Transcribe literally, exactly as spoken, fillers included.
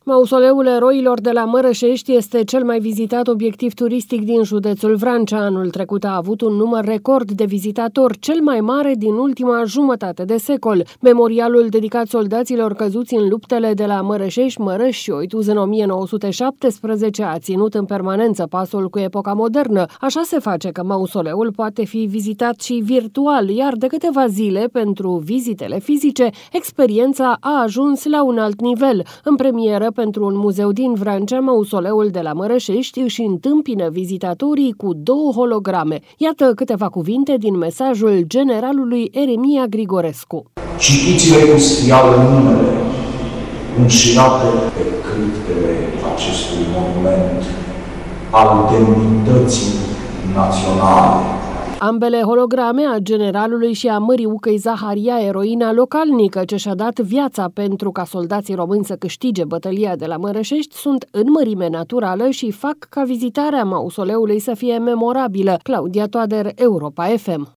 Mausoleul eroilor de la Mărășești este cel mai vizitat obiectiv turistic din județul Vrancea. Anul trecut a avut un număr record de vizitatori, cel mai mare din ultima jumătate de secol. Memorialul dedicat soldaților căzuți în luptele de la Mărășești, Mărăș și Oituz în o mie nouă sute șaptesprezece a ținut în permanență pasul cu epoca modernă. Așa se face că mausoleul poate fi vizitat și virtual, iar de câteva zile, pentru vizitele fizice, experiența a ajuns la un alt nivel. În premieră, pentru un muzeu din Vrancea, mausoleul de la Mărășești își întâmpină vizitatorii cu două holograme. Iată câteva cuvinte din mesajul generalului Eremia Grigorescu. Citiți-le cu scrială numele înșirate pe criptele acestui monument al demnității naționale. Ambele holograme, a generalului și a Măriucăi Zaharia, eroina localnică ce și-a dat viața pentru ca soldații români să câștige bătălia de la Mărășești, sunt în mărime naturală și fac ca vizitarea mausoleului să fie memorabilă. Claudia Toader, Europa F M.